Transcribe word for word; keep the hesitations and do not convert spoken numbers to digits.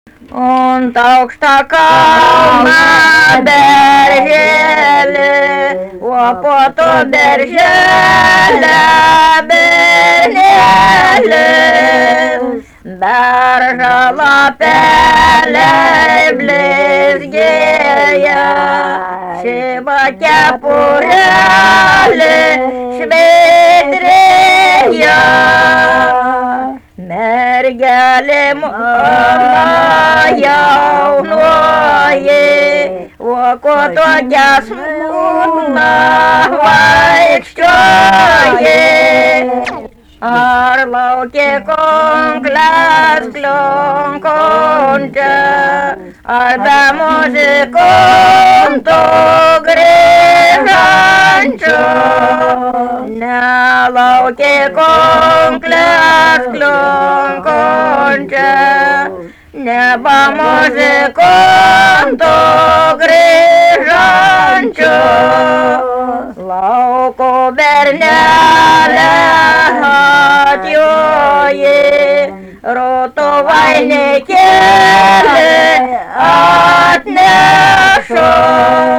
Ant aukštą kalną berželį, o po to berželę bernėlis. Beržo lapeliai blizgėja, šiba kepurelė švytrėja. Mergelė mano jaunoji, o ko tokia smūna vaikščioji. Ar laukė konklės klionkončia, ar be muzikonto grįžančio. Nelaukė konklės klionkončia, neba muzikonto grįžančio. Lauko bernelė atjoji, roto vainikėlį atnešo.